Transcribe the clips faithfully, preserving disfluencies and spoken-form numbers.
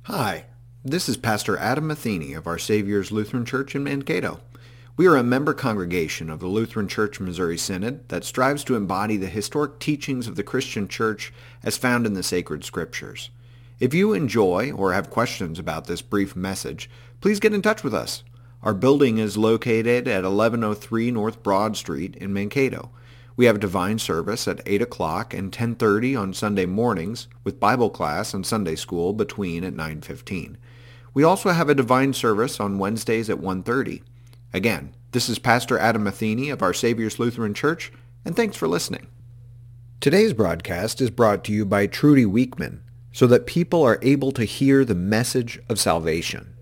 Hi, this is Pastor Adam Matheny of Our Savior's Lutheran Church in Mankato. We are a member congregation of the Lutheran Church Missouri Synod that strives to embody the historic teachings of the Christian Church as found in the sacred Scriptures. If you enjoy or have questions about this brief message, please get in touch with us. Our building is located at eleven oh three North Broad Street in Mankato. We have a divine service at eight o'clock and ten thirty on Sunday mornings, with Bible class and Sunday school between at nine fifteen. We also have a divine service on Wednesdays at one thirty. Again, this is Pastor Adam Matheny of Our Savior's Lutheran Church, and thanks for listening. Today's broadcast is brought to you by Trudy Weekman, so that people are able to hear the message of salvation.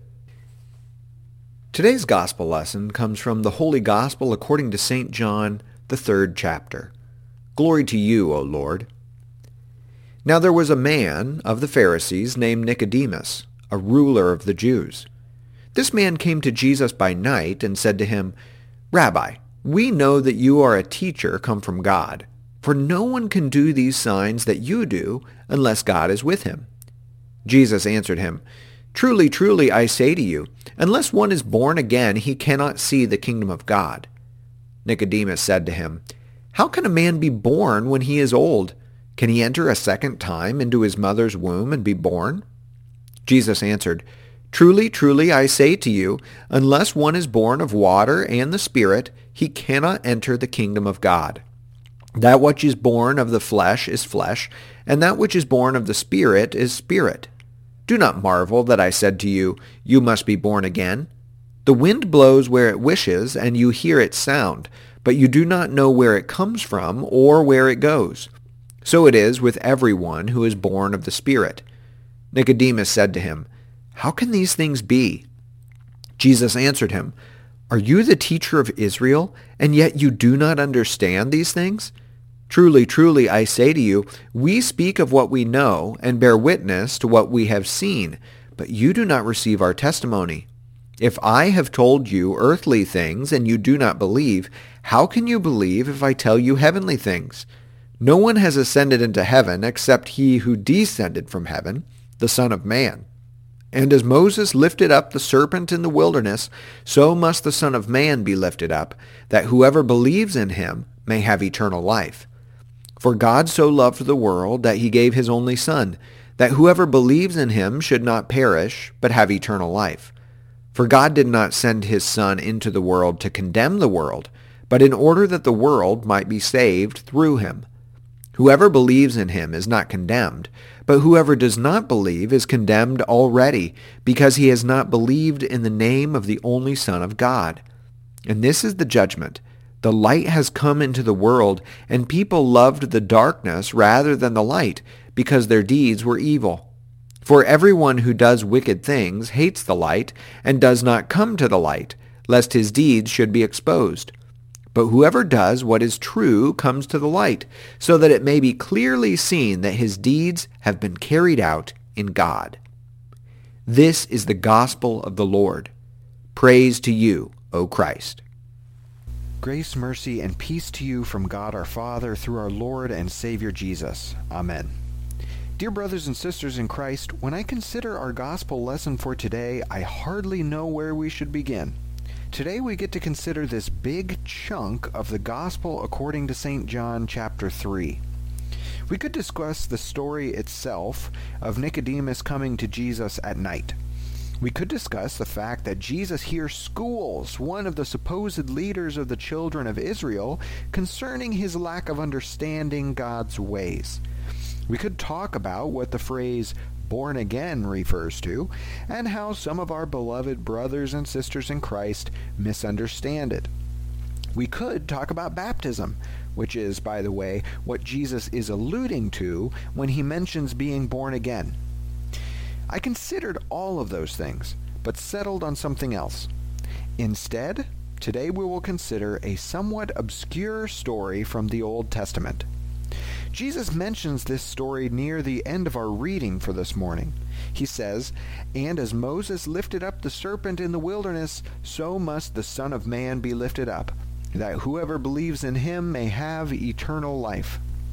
Today's gospel lesson comes from the Holy Gospel according to Saint John, the third chapter. Glory to you, O Lord. Now there was a man of the Pharisees named Nicodemus, a ruler of the Jews. This man came to Jesus by night and said to him, Rabbi, we know that you are a teacher come from God, for no one can do these signs that you do unless God is with him. Jesus answered him, Truly, truly, I say to you, unless one is born again, he cannot see the kingdom of God. Nicodemus said to him, How can a man be born when he is old? Can he enter a second time into his mother's womb and be born? Jesus answered, Truly, truly, I say to you, unless one is born of water and the Spirit, he cannot enter the kingdom of God. That which is born of the flesh is flesh, and that which is born of the Spirit is spirit. Do not marvel that I said to you, You must be born again. The wind blows where it wishes, and you hear its sound, but you do not know where it comes from or where it goes. So it is with everyone who is born of the Spirit. Nicodemus said to him, How can these things be? Jesus answered him, Are you the teacher of Israel, and yet you do not understand these things? Truly, truly, I say to you, we speak of what we know and bear witness to what we have seen, but you do not receive our testimony. If I have told you earthly things and you do not believe, how can you believe if I tell you heavenly things? No one has ascended into heaven except he who descended from heaven, the Son of Man. And as Moses lifted up the serpent in the wilderness, so must the Son of Man be lifted up, that whoever believes in him may have eternal life. For God so loved the world that he gave his only Son, that whoever believes in him should not perish, but have eternal life. For God did not send his Son into the world to condemn the world, but in order that the world might be saved through him. Whoever believes in him is not condemned, but whoever does not believe is condemned already, because he has not believed in the name of the only Son of God. And this is the judgment. The light has come into the world, and people loved the darkness rather than the light, because their deeds were evil. For everyone who does wicked things hates the light, and does not come to the light, lest his deeds should be exposed. But whoever does what is true comes to the light, so that it may be clearly seen that his deeds have been carried out in God. This is the gospel of the Lord. Praise to you, O Christ. Grace, mercy, and peace to you from God our Father through our Lord and Savior Jesus. Amen. Dear brothers and sisters in Christ, when I consider our gospel lesson for today, I hardly know where we should begin. Today we get to consider this big chunk of the gospel according to Saint John chapter three. We could discuss the story itself of Nicodemus coming to Jesus at night. We could discuss the fact that Jesus here schools one of the supposed leaders of the children of Israel concerning his lack of understanding God's ways. We could talk about what the phrase born again refers to, and how some of our beloved brothers and sisters in Christ misunderstand it. We could talk about baptism, which is, by the way, what Jesus is alluding to when he mentions being born again. I considered all of those things, but settled on something else. Instead, today we will consider a somewhat obscure story from the Old Testament. Jesus mentions this story near the end of our reading for this morning. He says, And as Moses lifted up the serpent in the wilderness, so must the Son of Man be lifted up, that whoever believes in him may have eternal life.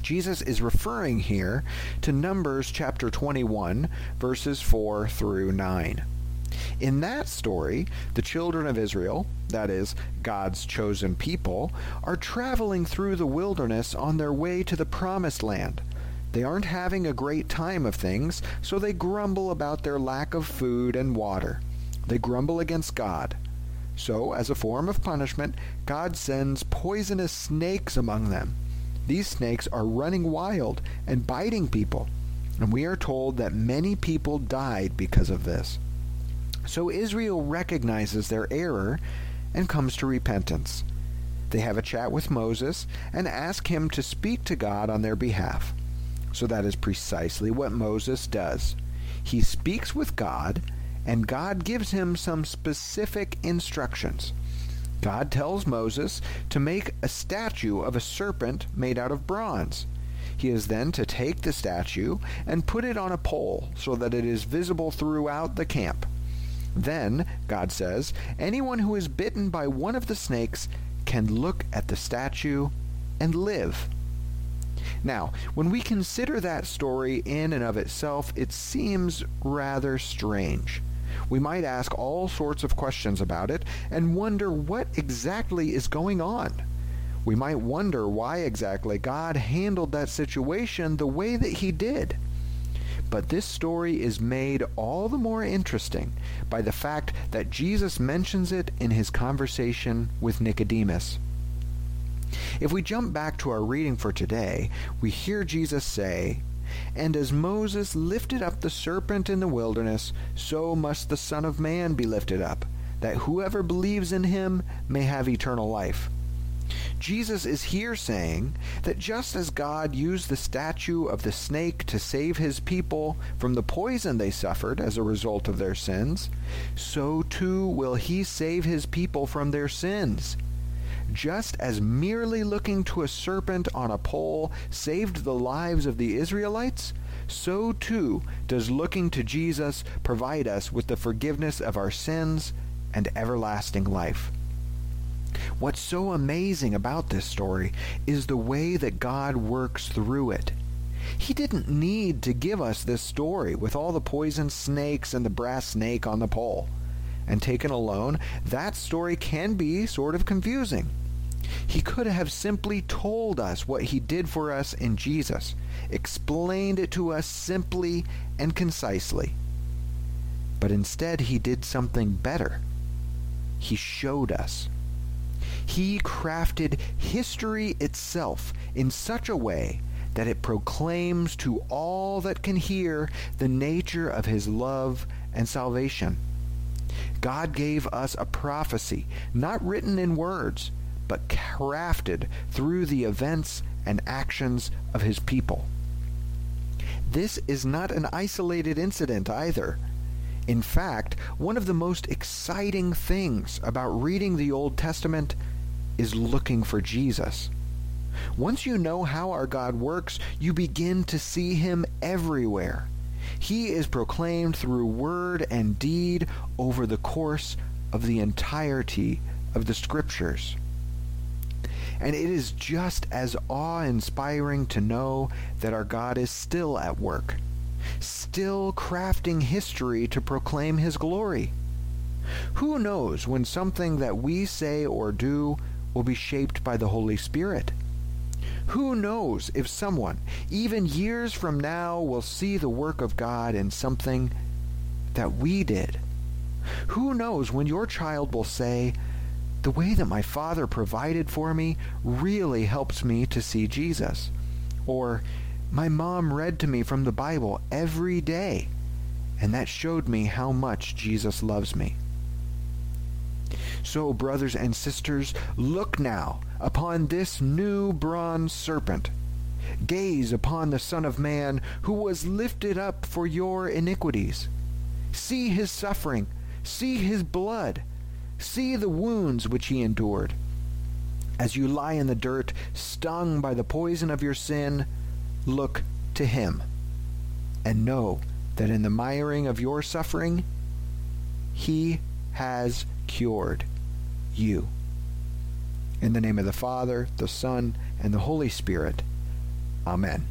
Jesus is referring here to Numbers chapter twenty-one, verses four through nine. In that story, the children of Israel, that is, God's chosen people, are traveling through the wilderness on their way to the promised land. They aren't having a great time of things, so they grumble about their lack of food and water. They grumble against God. So, as a form of punishment, God sends poisonous snakes among them. These snakes are running wild and biting people, and we are told that many people died because of this. So Israel recognizes their error and comes to repentance. They have a chat with Moses and ask him to speak to God on their behalf. So that is precisely what Moses does. He speaks with God, and God gives him some specific instructions. God tells Moses to make a statue of a serpent made out of bronze. He is then to take the statue and put it on a pole so that it is visible throughout the camp. Then, God says, anyone who is bitten by one of the snakes can look at the statue and live. Now, when we consider that story in and of itself, it seems rather strange. We might ask all sorts of questions about it and wonder what exactly is going on. We might wonder why exactly God handled that situation the way that he did. But this story is made all the more interesting by the fact that Jesus mentions it in his conversation with Nicodemus. If we jump back to our reading for today, we hear Jesus say, "And as Moses lifted up the serpent in the wilderness, so must the Son of Man be lifted up, that whoever believes in him may have eternal life." Jesus is here saying that just as God used the statue of the snake to save his people from the poison they suffered as a result of their sins, so too will he save his people from their sins. Just as merely looking to a serpent on a pole saved the lives of the Israelites, so too does looking to Jesus provide us with the forgiveness of our sins and everlasting life. What's so amazing about this story is the way that God works through it. He didn't need to give us this story with all the poison snakes and the brass snake on the pole. And taken alone, that story can be sort of confusing. He could have simply told us what he did for us in Jesus, explained it to us simply and concisely. But instead, he did something better. He showed us. He crafted history itself in such a way that it proclaims to all that can hear the nature of his love and salvation. God gave us a prophecy, not written in words, but crafted through the events and actions of his people. This is not an isolated incident either. In fact, one of the most exciting things about reading the Old Testament is looking for Jesus. Once you know how our God works, you begin to see him everywhere. He is proclaimed through word and deed over the course of the entirety of the Scriptures. And it is just as awe-inspiring to know that our God is still at work, still crafting history to proclaim his glory. Who knows when something that we say or do will be shaped by the Holy Spirit? Who knows if someone, even years from now, will see the work of God in something that we did? Who knows when your child will say, "The way that my father provided for me really helps me to see Jesus," or "My mom read to me from the Bible every day, and that showed me how much Jesus loves me." So, brothers and sisters, look now upon this new bronze serpent. Gaze upon the Son of Man who was lifted up for your iniquities. See his suffering. See his blood. See the wounds which he endured. As you lie in the dirt, stung by the poison of your sin, look to him, and know that in the miring of your suffering, he has cured you. In the name of the Father, the Son, and the Holy Spirit. Amen.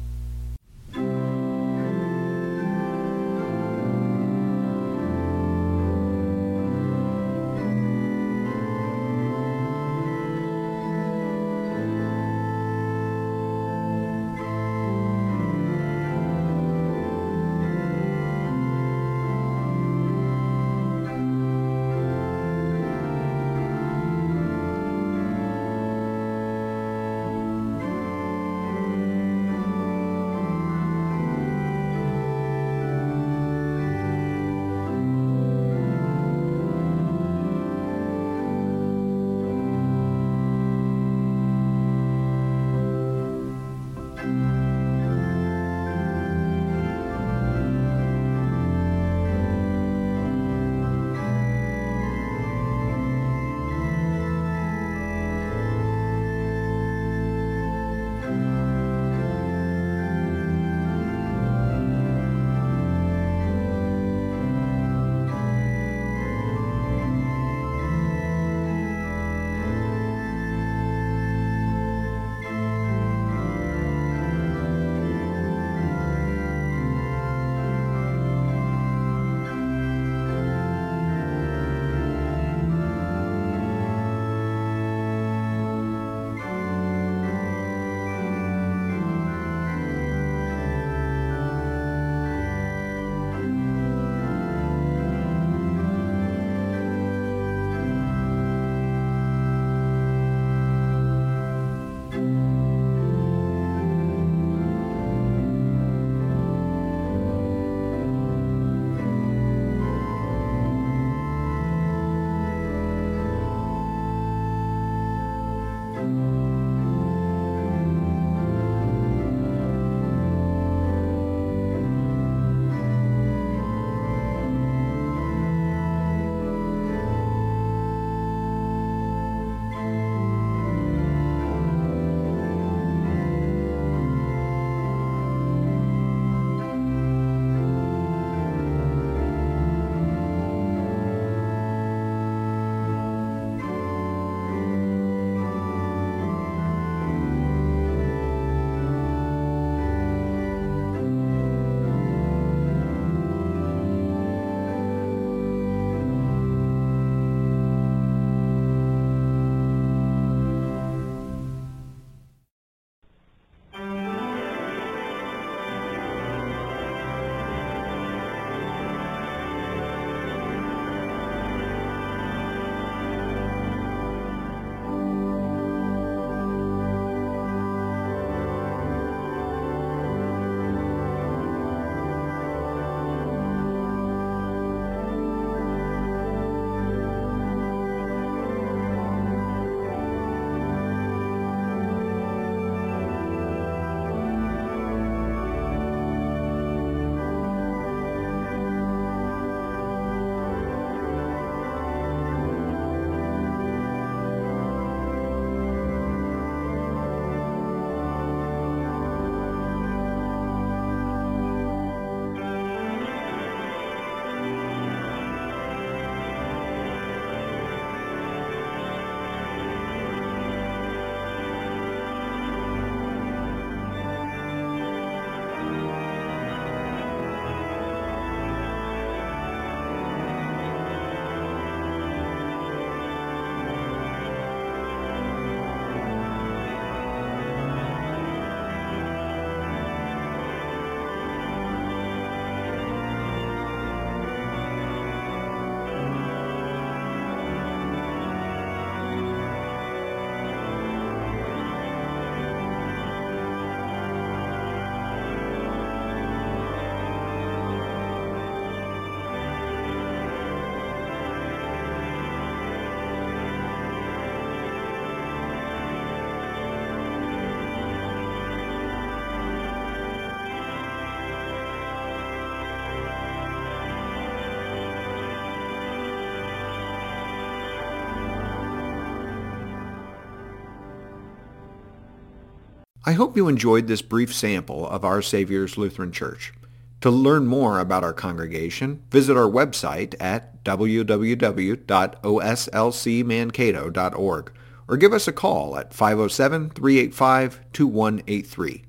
I hope you enjoyed this brief sample of Our Savior's Lutheran Church. To learn more about our congregation, visit our website at w w w dot o s l c mankato dot org or give us a call at five oh seven, three eight five, two one eight three.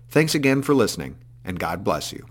Thanks again for listening, and God bless you.